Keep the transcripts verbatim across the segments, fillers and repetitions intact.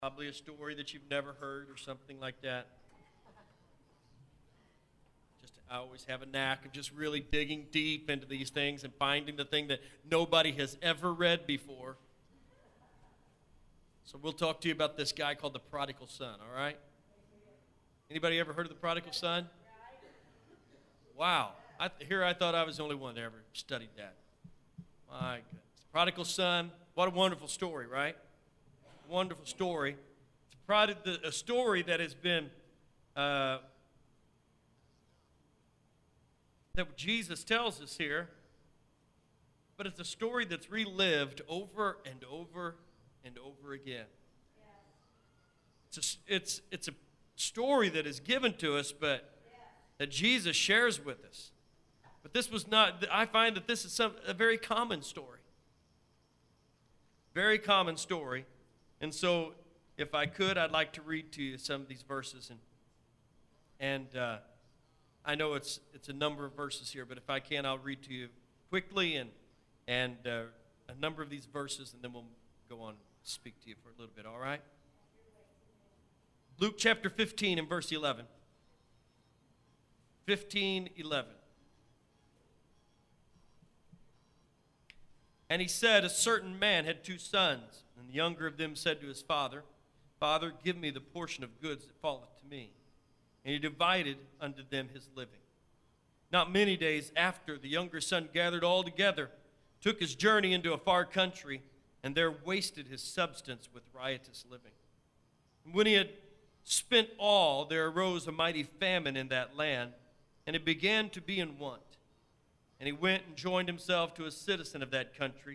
Probably a story that you've never heard or something like that. Just I always have a knack of just really digging deep into these things and finding the thing that nobody has ever read before. So we'll talk to you about this guy called the prodigal son, all right? Anybody ever heard of the prodigal son? Wow. I, here I thought I was the only one that ever studied that. My goodness. Prodigal son, what a wonderful story, right? Wonderful story. It's a story that has been, uh, that Jesus tells us here, but it's a story that's relived over and over and over again. It's a, it's, it's a story that is given to us, but that Jesus shares with us. But this was not, I find that this is some, a very common story. Very common story. And so, if I could, I'd like to read to you some of these verses. And, and uh, I know it's it's a number of verses here, but if I can, I'll read to you quickly and, and uh, a number of these verses, and then we'll go on and speak to you for a little bit, all right? Luke chapter fifteen and verse eleven. fifteen, eleven. And he said, a certain man had two sons, and the younger of them said to his father, Father, give me the portion of goods that falleth to me. And he divided unto them his living. Not many days after, the younger son gathered all together, took his journey into a far country, and there wasted his substance with riotous living. And when he had spent all, there arose a mighty famine in that land, and it began to be in want. And he went and joined himself to a citizen of that country,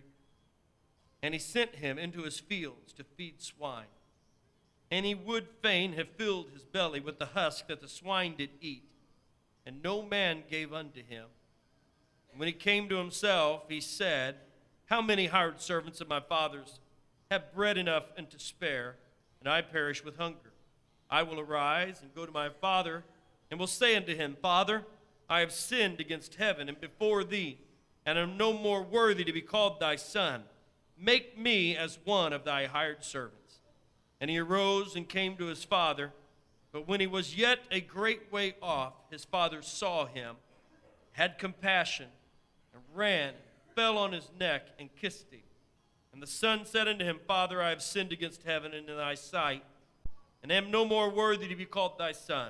and he sent him into his fields to feed swine. And he would fain have filled his belly with the husk that the swine did eat, and no man gave unto him. And when he came to himself, he said, how many hired servants of my father's have bread enough and to spare, and I perish with hunger? I will arise and go to my father, and will say unto him, Father, I have sinned against heaven and before thee, and am no more worthy to be called thy son. Make me as one of thy hired servants. And he arose and came to his father. But when he was yet a great way off, his father saw him, had compassion, and ran, fell on his neck, and kissed him. And the son said unto him, Father, I have sinned against heaven and in thy sight, and am no more worthy to be called thy son.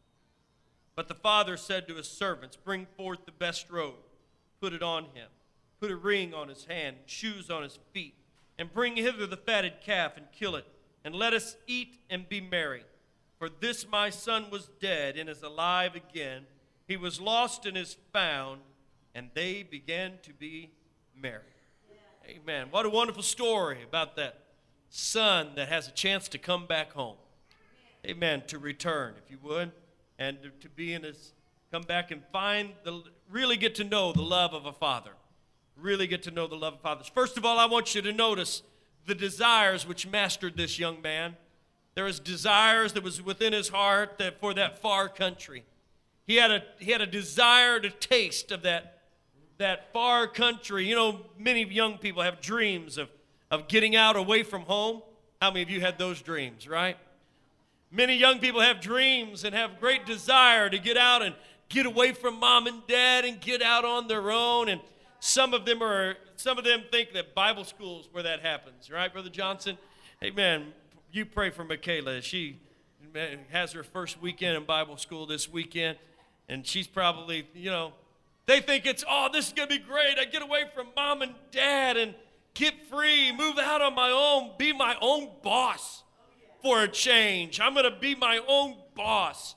But the father said to his servants, bring forth the best robe, put it on him, put a ring on his hand, shoes on his feet, and bring hither the fatted calf and kill it, and let us eat and be merry. For this my son was dead and is alive again. He was lost and is found, and they began to be merry. Yeah. Amen. What a wonderful story about that son that has a chance to come back home. Amen. To return, if you would. And to be in his, come back and find, the, really get to know the love of a father. Really get to know the love of fathers. First of all, I want you to notice the desires which mastered this young man. There was desires that was within his heart that for that far country. He had a, he had a desire to taste of that, that far country. You know, many young people have dreams of, of getting out away from home. How many of you had those dreams, right? Many young people have dreams and have great desire to get out and get away from mom and dad and get out on their own. And some of them are, some of them think that Bible school is where that happens, right, Brother Johnson? Amen. You pray for Michaela. She has her first weekend in Bible school this weekend, and she's probably, you know, they think it's, oh, this is going to be great. I get away from mom and dad and get free, move out on my own, be my own boss. For a change. I'm going to be my own boss.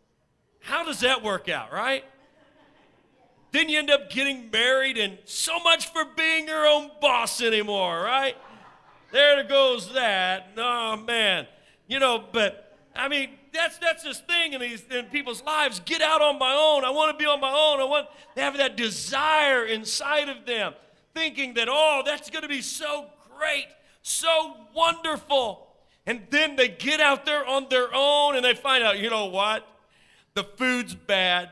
How does that work out, right? Then you end up getting married, and so much for being your own boss anymore, right? There goes that. Oh, man. You know, but, I mean, that's that's this thing in, these, in people's lives. Get out on my own. I want to be on my own. I want to have that desire inside of them, thinking that, oh, that's going to be so great, so wonderful. And then they get out there on their own and they find out, you know what? The food's bad.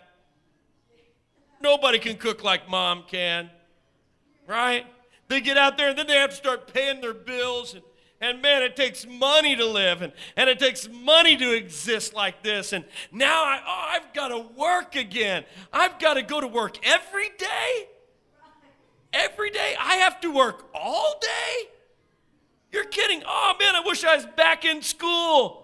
Nobody can cook like mom can, right? They get out there and then they have to start paying their bills and And man, it takes money to live, and, and it takes money to exist like this. And now I, oh, I've got to work again. I've got to go to work every day. Every day. I have to work all day. You're kidding. Oh, man, I wish I was back in school.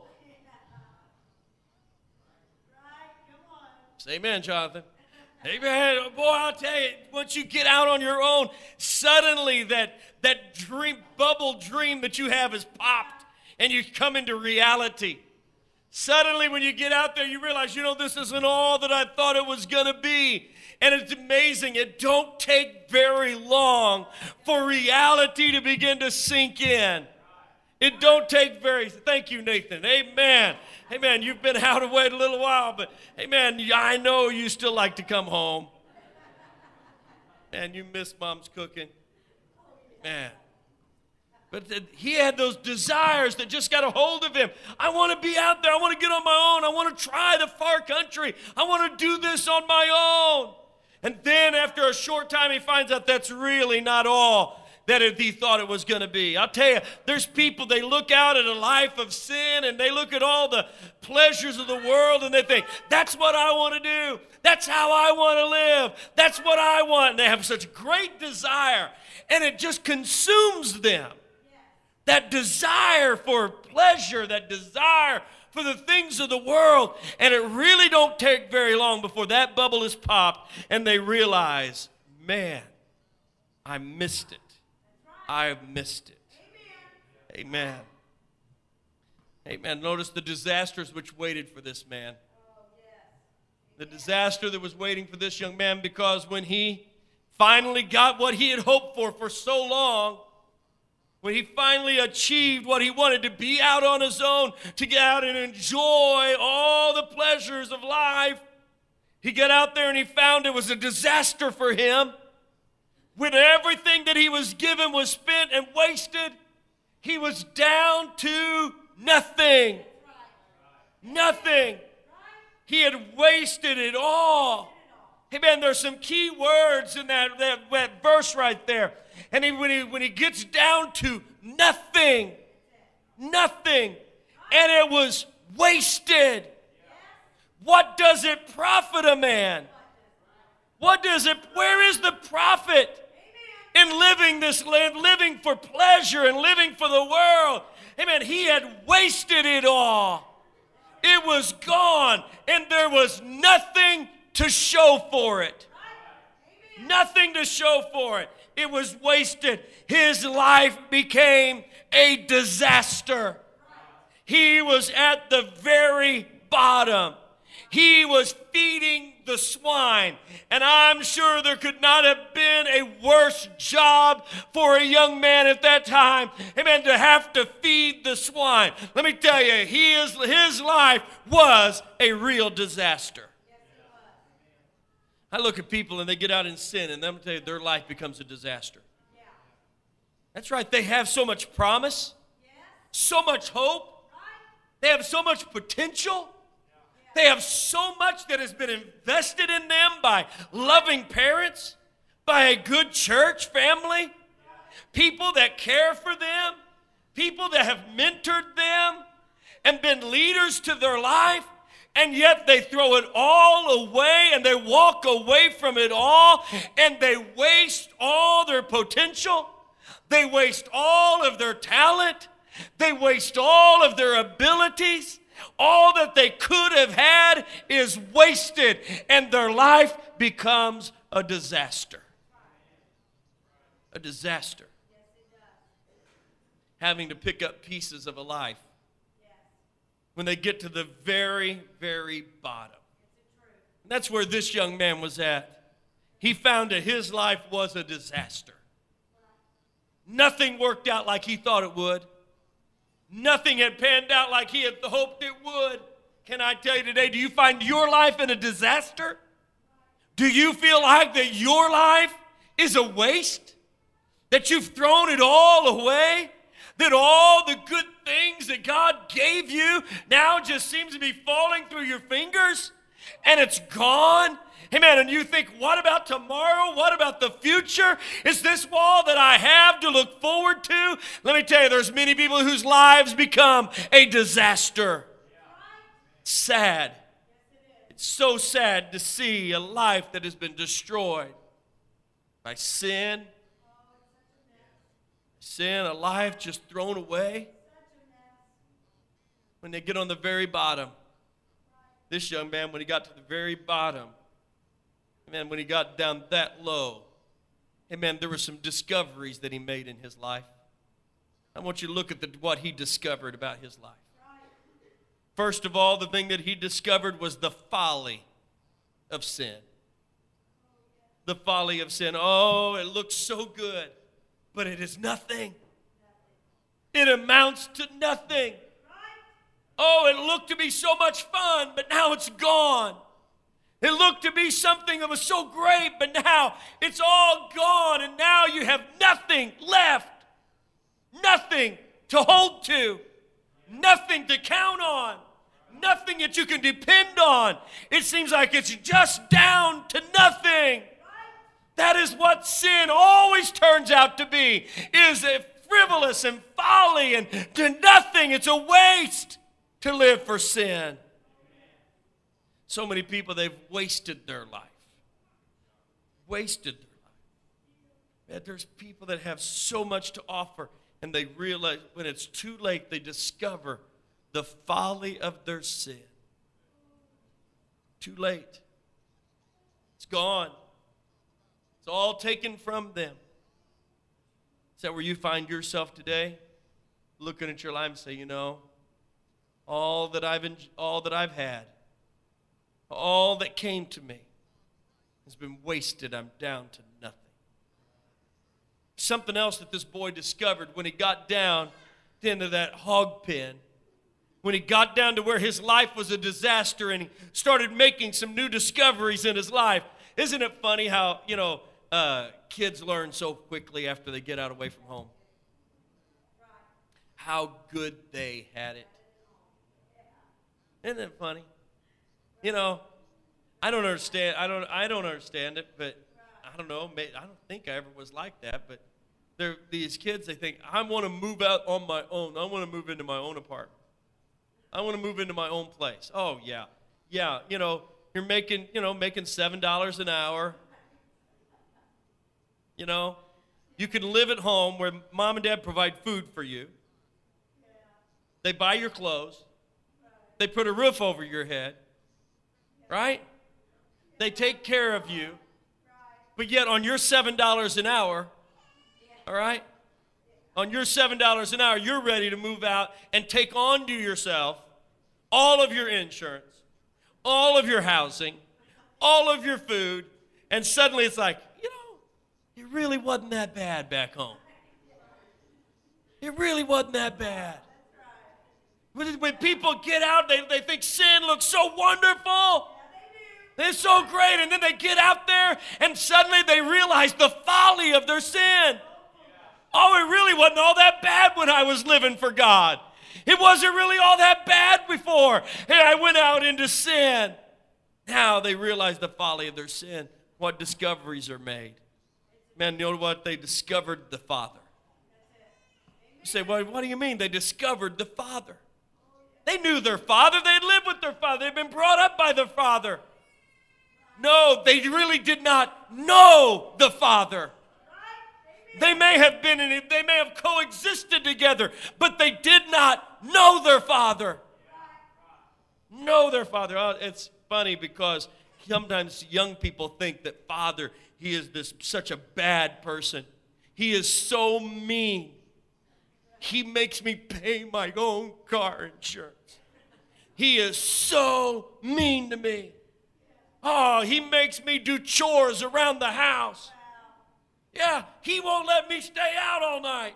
Say amen, Jonathan. Amen. Boy, I'll tell you, once you get out on your own, suddenly that, that dream, bubble dream that you have is popped, and you come into reality. Suddenly, when you get out there, you realize, you know, this isn't all that I thought it was going to be. And it's amazing. It don't take very long for reality to begin to sink in. It don't take very, thank you, Nathan. Amen. Amen. You've been out of way a little while, but amen, I know you still like to come home. Man, you miss mom's cooking. Man. But the, he had those desires that just got a hold of him. I want to be out there. I want to get on my own. I want to try the far country. I want to do this on my own. And then after a short time, he finds out that's really not all that he thought it was going to be. I'll tell you, there's people, they look out at a life of sin, and they look at all the pleasures of the world, and they think, that's what I want to do. That's how I want to live. That's what I want. And they have such great desire, and it just consumes them. That desire for pleasure, that desire for the things of the world. And it really don't take very long before that bubble is popped and they realize, man, I missed it. I've missed it. Amen. Amen. Notice the disasters which waited for this man. The disaster that was waiting for this young man, because when he finally got what he had hoped for for so long, when he finally achieved what he wanted, to be out on his own, to get out and enjoy all the pleasures of life, he got out there and he found it was a disaster for him. When everything that he was given was spent and wasted, he was down to nothing. Nothing. He had wasted it all. Hey, man, there's some key words in that, that, that verse right there. And he, when, he, when he gets down to nothing, nothing, and it was wasted. What does it profit a man? What does it, where is the profit in living this, living for pleasure and living for the world? Amen. He had wasted it all. It was gone, and there was nothing to show for it. Nothing to show for it. It was wasted. His life became a disaster. He was at the very bottom. He was feeding the swine. And I'm sure there could not have been a worse job for a young man at that time, amen, to have to feed the swine. Let me tell you, he is, his life was a real disaster. I look at people and they get out in sin, and I'm going to tell you, their life becomes a disaster. Yeah. That's right. They have so much promise, yeah. so much hope. Right. They have so much potential. Yeah. They have so much that has been invested in them by loving parents, by a good church family, yeah. people that care for them, people that have mentored them and been leaders to their life. And yet they throw it all away, and they walk away from it all, and they waste all their potential. They waste all of their talent. They waste all of their abilities. All that they could have had is wasted, and their life becomes a disaster. A disaster. Having to pick up pieces of a life when they get to the very, very bottom. And that's where this young man was at. He found that his life was a disaster. Nothing worked out like he thought it would. Nothing had panned out like he had hoped it would. Can I tell you today, do you find your life in a disaster? Do you feel like that your life is a waste? That you've thrown it all away? That all the good things that God gave you now just seems to be falling through your fingers, and it's gone, Amen. And you think, what about tomorrow? What about the future? Is this all that I have to look forward to? Let me tell you, there's many people whose lives become a disaster. Sad. It's so sad to see a life that has been destroyed by sin. Sin, a life just thrown away. When they get on the very bottom. This young man, when he got to the very bottom, amen, when he got down that low, amen, there were some discoveries that he made in his life. I want you to look at the, what he discovered about his life. First of all, the thing that he discovered was the folly of sin. The folly of sin. Oh, it looks so good, but it is nothing. It amounts to nothing. Oh, it looked to be so much fun, but now it's gone. It looked to be something that was so great, but now it's all gone, and now you have nothing left. Nothing to hold to. Nothing to count on. Nothing that you can depend on. It seems like it's just down to nothing. That is what sin always turns out to be, is a frivolous and folly and to nothing. It's a waste to live for sin. So many people, they've wasted their life. Wasted their life. There's people that have so much to offer, and they realize when it's too late, they discover the folly of their sin. Too late. It's gone. It's all taken from them. Is that where you find yourself today? Looking at your life and say, you know, all that I've en- all that I've had, all that came to me has been wasted. I'm down to nothing. Something else that this boy discovered when he got down into that hog pen, when he got down to where his life was a disaster and he started making some new discoveries in his life. Isn't it funny how, you know, uh, kids learn so quickly after they get out away from home? How good they had it. Isn't it funny? You know, I don't understand. I don't. I don't understand it, but I don't know. I don't think I ever was like that. But they're these kids. They think I want to move out on my own. I want to move into my own apartment. I want to move into my own place. Oh yeah, yeah. You know, you're making. You know, making seven dollars an hour. You know, you can live at home where mom and dad provide food for you. They buy your clothes. They put a roof over your head, right? They take care of you. But yet on your seven dollars an hour, all right? On your seven dollars an hour, you're ready to move out and take on to yourself all of your insurance, all of your housing, all of your food, and suddenly it's like, you know, it really wasn't that bad back home. It really wasn't that bad. When people get out, they, they think sin looks so wonderful. It's so great. And then they get out there and suddenly they realize the folly of their sin. Oh, it really wasn't all that bad when I was living for God. It wasn't really all that bad before. And I went out into sin. Now they realize the folly of their sin. What discoveries are made. Man, you know what? They discovered the Father. You say, well, what do you mean? They discovered the Father. They knew their father. They had lived with their father. They'd been brought up by their father. No, they really did not know the Father. They may have been in it, they may have coexisted together, but they did not know their Father. Know their Father. Oh, it's funny because sometimes young people think that Father, he is this such a bad person. He is so mean. He makes me pay my own car insurance. He is so mean to me. Oh, he makes me do chores around the house. Yeah, he won't let me stay out all night.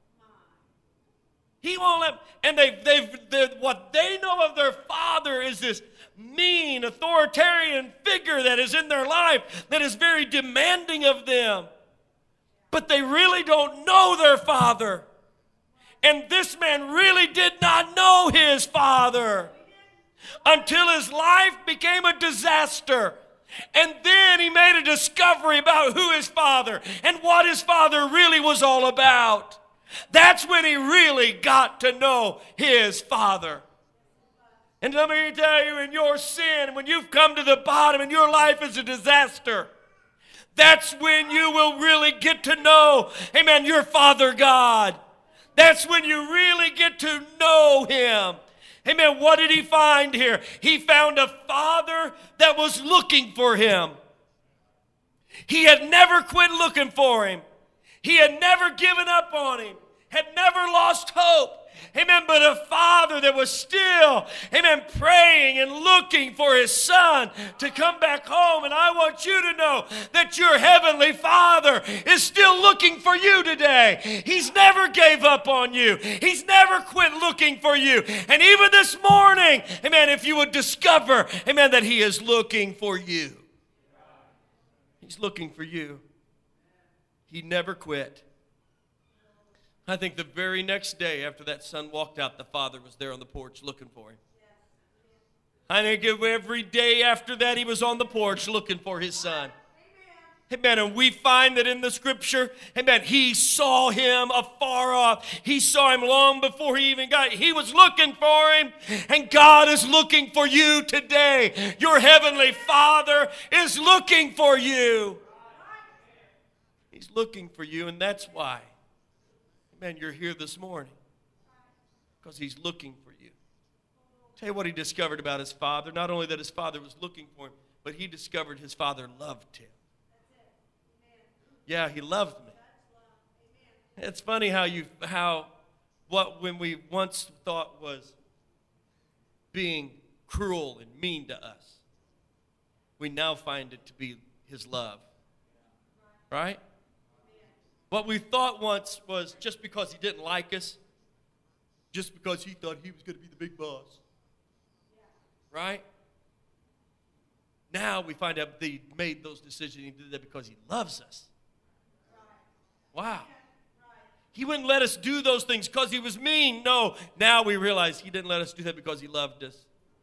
He won't let, and they've, they've, they've, what they know of their father is this mean, authoritarian figure that is in their life that is very demanding of them. But they really don't know their father. And this man really did not know his father until his life became a disaster. And then he made a discovery about who his father and what his father really was all about. That's when he really got to know his father. And let me tell you, in your sin, when you've come to the bottom and your life is a disaster, that's when you will really get to know, amen, your Father God. That's when you really get to know him. Amen. What did he find here? He found a father that was looking for him. He had never quit looking for him. He had never given up on him. Had never lost hope. Amen. But a father that was still, amen, praying and looking for his son to come back home. And I want you to know that your heavenly Father is still looking for you today. He's never gave up on you. He's never quit looking for you. And even this morning, amen, if you would discover, amen, that he is looking for you. He's looking for you. He never quit. I think the very next day after that son walked out, the father was there on the porch looking for him. I think every day after that, he was on the porch looking for his son. Amen. And we find that in the scripture, amen, he saw him afar off. He saw him long before he even got, he was looking for him. And God is looking for you today. Your heavenly Father is looking for you. He's looking for you, and that's why, amen, you're here this morning. Because he's looking for you. Tell you what he discovered about his father. Not only that his father was looking for him, but he discovered his father loved him. Yeah, he loved me. It's funny how you, how, what when we once thought was being cruel and mean to us, we now find it to be his love. Right? What we thought once was just because he didn't like us, just because he thought he was going to be the big boss. Right? Now we find out that he made those decisions. He did that because he loves us. Wow. He wouldn't let us do those things because he was mean. No, now we realize he didn't let us do that because he loved us.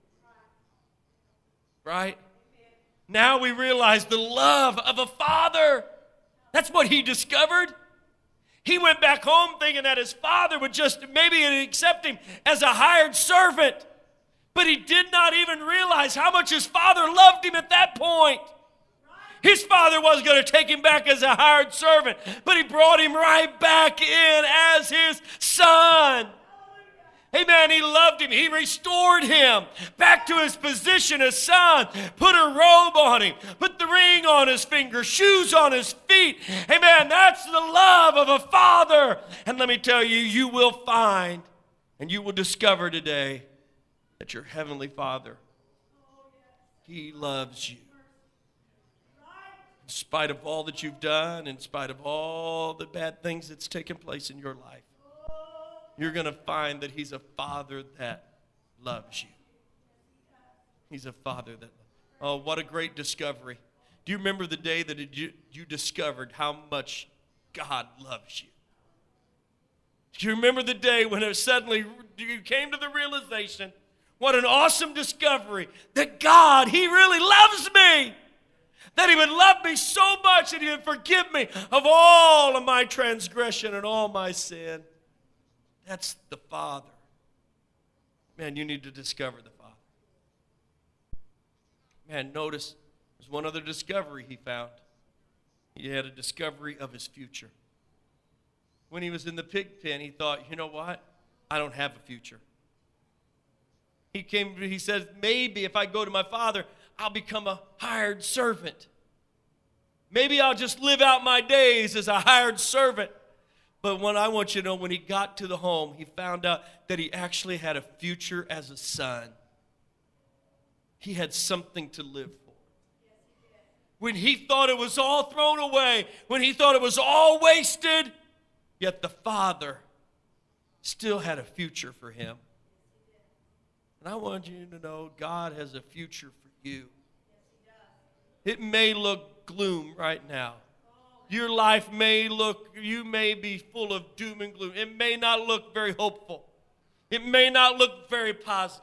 Right? Now we realize the love of a father. That's what he discovered. He went back home thinking that his father would just maybe accept him as a hired servant. But he did not even realize how much his father loved him at that point. His father was going to take him back as a hired servant, but he brought him right back in as his son. Amen. He loved him. He restored him back to his position as son. Put a robe on him. Put the ring on his finger. Shoes on his feet. Amen. That's the love of a father. And let me tell you, you will find and you will discover today that your heavenly Father, he loves you. In spite of all that you've done, in spite of all the bad things that's taken place in your life, you're going to find that he's a father that loves you. He's a father that, oh, what a great discovery. Do you remember the day that you, you discovered how much God loves you? Do you remember the day when it suddenly you came to the realization, what an awesome discovery, that God, he really loves me. That he would love me so much that he would forgive me of all of my transgression and all my sin. That's the Father. Man, you need to discover the Father. Man, notice there's one other discovery he found. He had a discovery of his future. When he was in the pig pen, he thought, you know what? I don't have a future. He came, he says, maybe if I go to my father, I'll become a hired servant. Maybe I'll just live out my days as a hired servant. But when I want you to know, when he got to the home, he found out that he actually had a future as a son. He had something to live for. When he thought it was all thrown away, when he thought it was all wasted, yet the Father still had a future for him. And I want you to know God has a future for you. It may look gloom right now. Your life may look, you may be full of doom and gloom. It may not look very hopeful. It may not look very positive.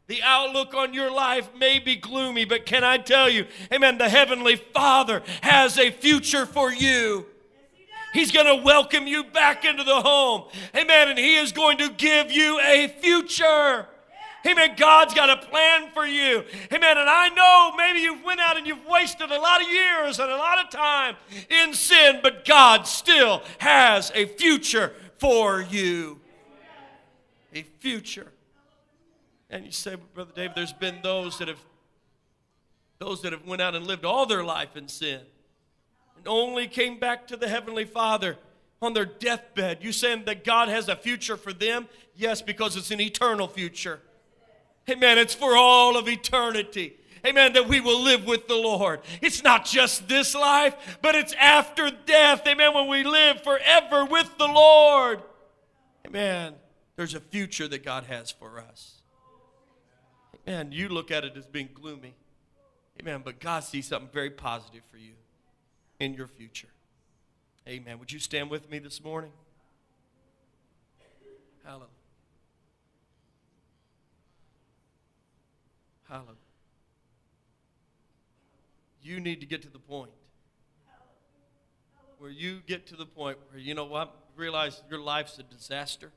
The outlook on your life may be gloomy, but can I tell you, amen, the Heavenly Father has a future for you. He's going to welcome you back into the home. Amen. And He is going to give you a future. Amen. God's got a plan for you. Amen. And I know maybe you've went out and you've wasted a lot of years and a lot of time in sin, but God still has a future for you. A future. And you say, Brother David, there's been those that have those that have went out and lived all their life in sin and only came back to the Heavenly Father on their deathbed. You saying that God has a future for them? Yes, because it's an eternal future. Amen. It's for all of eternity. Amen. That we will live with the Lord. It's not just this life, but it's after death. Amen. When we live forever with the Lord. Amen. There's a future that God has for us. Amen. You look at it as being gloomy. Amen. But God sees something very positive for you in your future. Amen. Would you stand with me this morning? Hallelujah. Hallelujah. You need to get to the point where you get to the point where, you know what, realize your life's a disaster.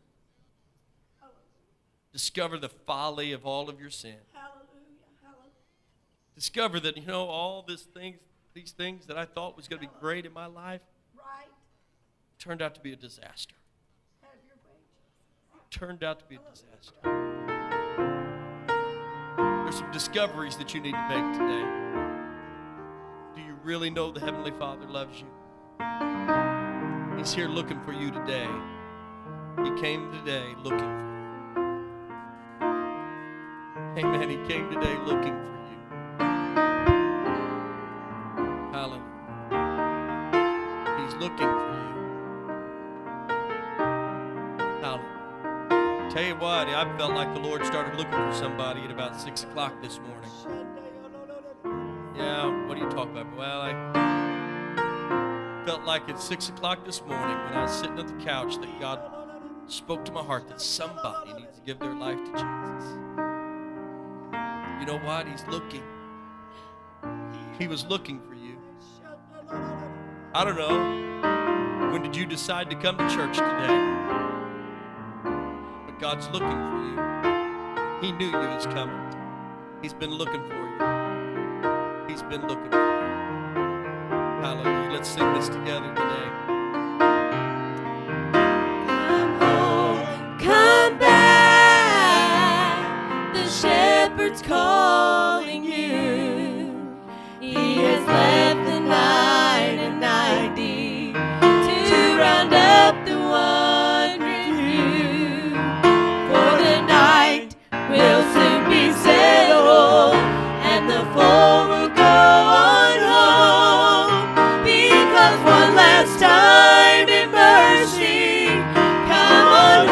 Discover the folly of all of your sin. Hallelujah. Hallelujah. Discover that, you know, all these things, these things that I thought was going to be great in my life, right, turned out to be a disaster. Have your way. Turned out to be a disaster. There's some discoveries that you need to make today. Do you really know the Heavenly Father loves you? He's here looking for you today. He came today looking for you. Amen. He came today looking for you. Hallelujah. He's looking for you. Hallelujah. Tell you what, I felt like the Lord started looking for somebody at about six o'clock this morning. Yeah, what are you talking about? Well, I felt like at six o'clock this morning when I was sitting at the couch that God spoke to my heart that somebody needs to give their life to Jesus. You know what? He's looking. He was looking for you. I don't know. When did you decide to come to church today? But God's looking for you. He knew you was coming. He's been looking for you. He's been looking for you. Hallelujah. Let's sing this together today. Come home, come back. The shepherd's calling you. He has left the nine and ninety to round up the wandering few. For the night will soon be settled, and the four will go on home. Because one last time in mercy, come on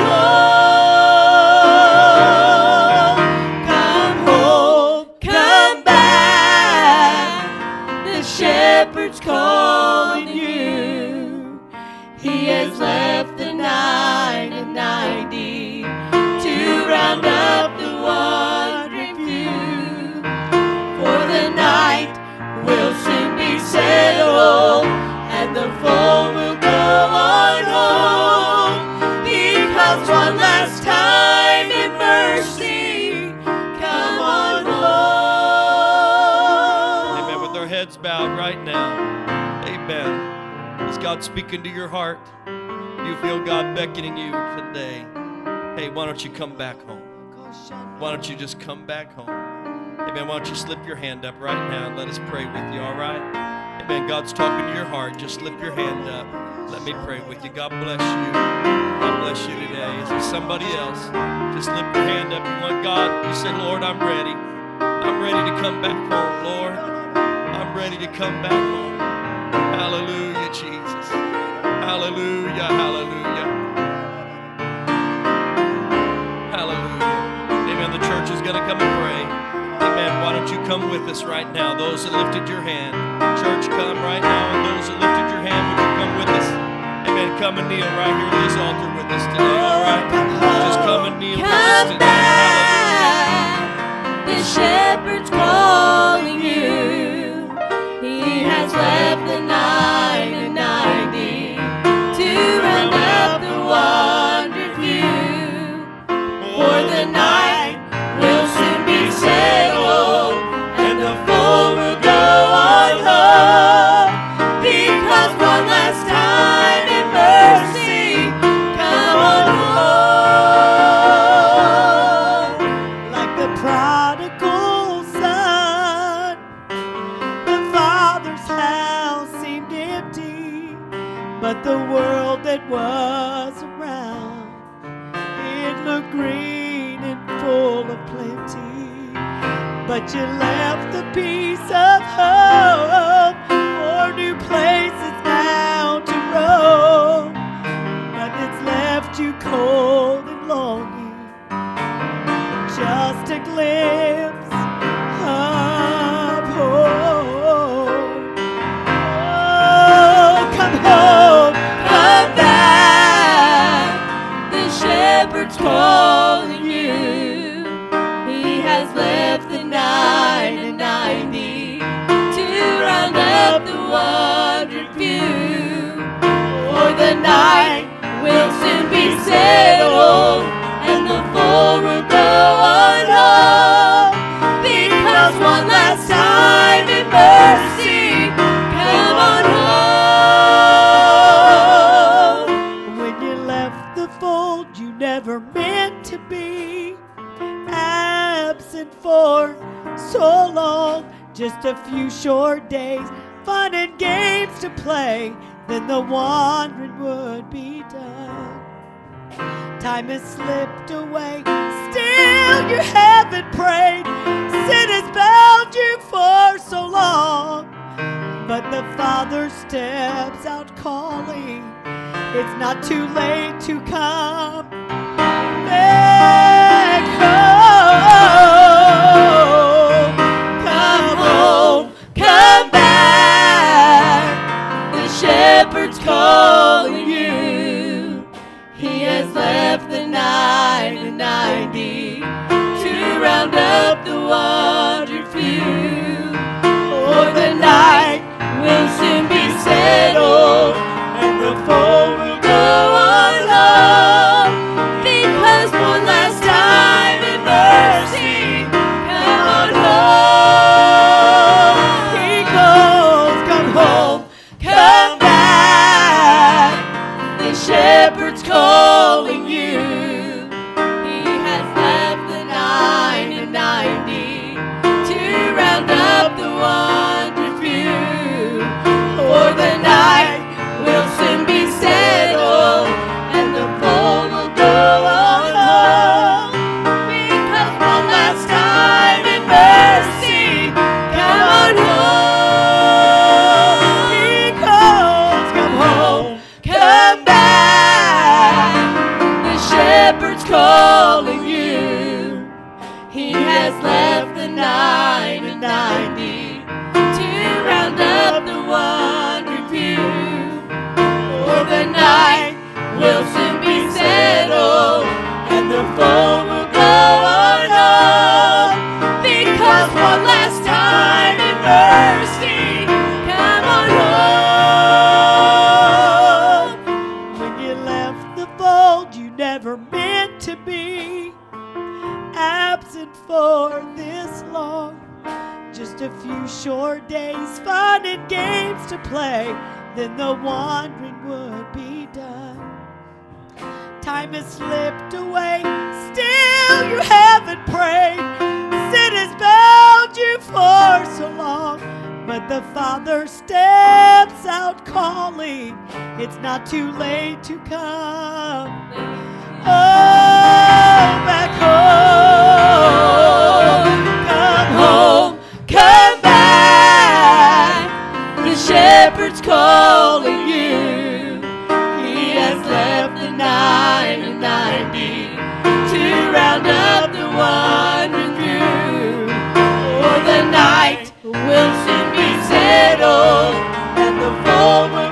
home. Come home, come back. The shepherd's calling you. He has left the nine and ninety to round up the wandering few. For the night will soon be settled, and the four will go on home. Because one last time in mercy, come on home. Amen. With our heads bowed right now. Amen. Is God speaking to your heart? Do you feel God beckoning you today? Hey, why don't you come back home? Why don't you just come back home? Amen. Why don't you slip your hand up right now and let us pray with you, all right? Amen. God's talking to your heart. Just slip your hand up. Let me pray with you. God bless you. God bless you today. Is there somebody else? Just slip your hand up. You want God? You say, Lord, I'm ready. I'm ready to come back home, Lord. I'm ready to come back home. Hallelujah, Jesus. Hallelujah, hallelujah. Hallelujah. Amen. The church is going to come and pray. Amen. Why don't you come with us right now? Those that lifted your hand. Church, come right now. And those that lifted your hand, would you come with us? Amen. Come and kneel right here at this altar with us today. All right. Just come and kneel with us today. Hallelujah. plenty, but you left the piece of hope for new places now to roam. But it's left you cold and longing, just a glimpse of hope. Oh, come home, come back. The shepherd's calling you. He has left the nine and ninety to round up the wandering few. For the night will soon be settled, and the fold will go on home. Because one last time in mercy, come on home. When you left the fold, you never meant to be absent for so long. Just a few short days, fun and games to play, then the wandering would be done. Time has slipped away, still you haven't prayed. Sin has bound you for so long, but the Father steps out calling. It's not too late to come back home. Come home, come back. The shepherd's calling you. He has left the nine and ninety to round up the wandering few. For the night will soon be settled, and the fold will go on home. Because one last time in mercy, come on home. He calls, come home, come back. The shepherd's calling you. He has left the nine and ninety to round up the wandering few. For the night will soon be settled, and the fold will go on home. Because one last time in mercy, come on home. He calls, come home, come back. The shepherd's calling you. He has left the nine and ninety to round up the wandering few. For the night will soon be settled, and the fold will go on home. Because one last time in mercy, come on home. When you left the fold, you never meant to be absent for this long. Just a few short days, fun and games to play, then the wandering would be done. Time has slipped away, still you haven't prayed. Sin has bound you for so long, but the Father steps out calling. It's not too late to come. Oh, back home. Come home, come back. The shepherd's calling you. He has left the nine and ninety to round up the wandering few. For the night will soon be settled, and the fold will